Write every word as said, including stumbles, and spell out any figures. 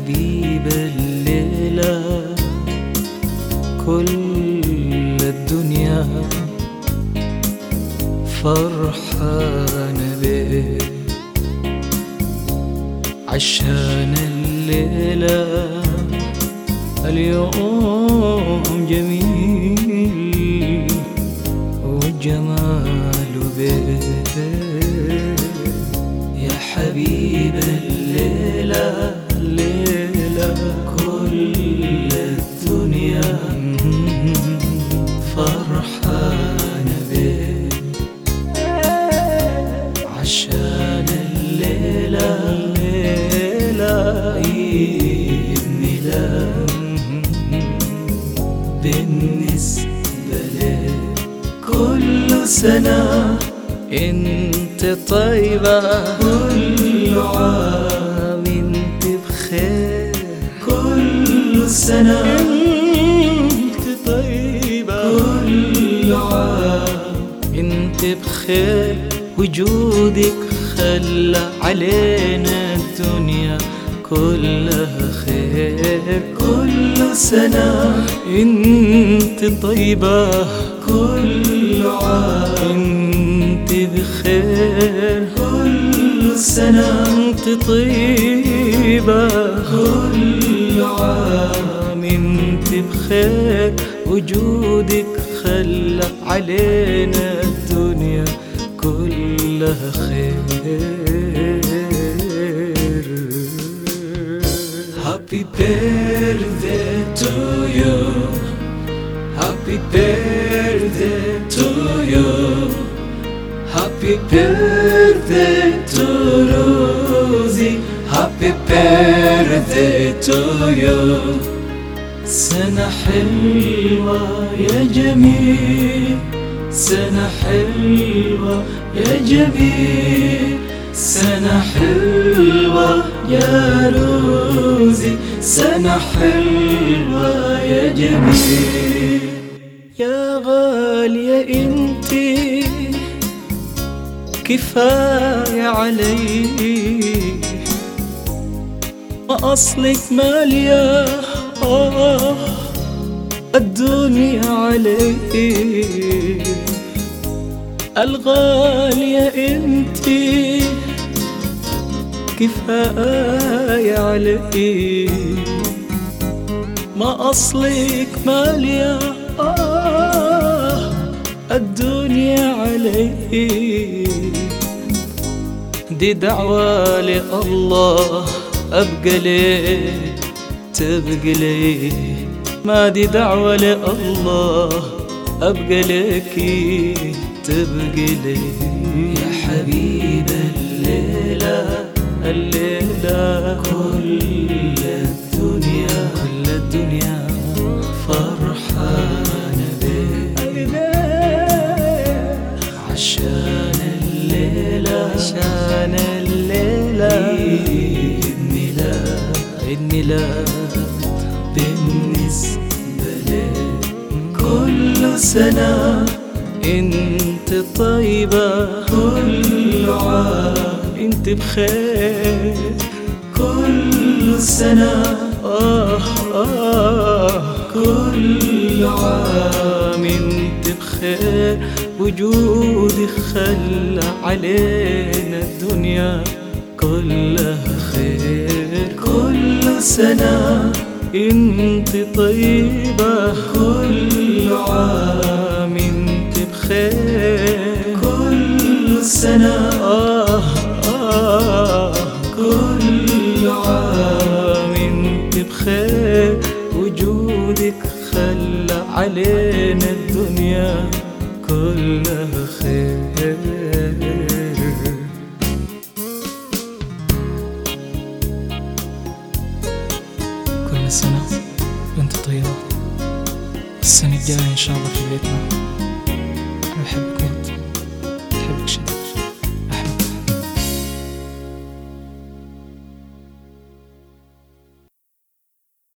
حبيب الليلة كل الدنيا فرحانة بيك عشان الليلة اليوم جميل وجماله بيك يا حبيب الليلة الليلة كل الدنيا فرحانة بيك عشان الليلة الليلة عيد ميلاد بالنسبة لك كل سنة انت طيبة كل عام انت بخير كل سنة انت طيبة كل عام انت بخير وجودك خلى علينا الدنيا كلها خير كل سنة انت طيبة كل عام انت بخير كل سنة انت طيبة كل عام انت بخير وجودك خلى علينا الدنيا كلها خير. Happy birthday to you, happy birthday to you, happy birthday to Rosie, happy birthday to you. سنة حلوة يا جميل سنة حلوة يا جميل سنة حلوة يا روزي سنة حلوة يا جميل يا غالية انتي كفاية علي ما أصلك مالية آه الدنيا علي الغالية انتي كفاية علي ما أصلك مالية آه الدنيا علي دي دعوة لله أبقى ليه تبقى ليه ما دي دعوة لله أبقى لكي تبقى ليه يا حبيب الليلة الليلة كل الدنيا كل الدنيا فرحانة بيك عشان الليلة عشان الليلة عيد ميلاد عيد ميلاد بالنسبة لك كل سنة انت طيبة كل عام انت بخير كل سنة آه آه كل عام انت بخير وجودك خلى علينا الدنيا كلها خير كل سنة انت طيبة كل عام انت بخير كل سنة آه آه كل عام انت بخير وجودك خلى علينا الدنيا كلها خير. كل سنة وانت طيبة السنة الجاية ان شاء الله في بيتنا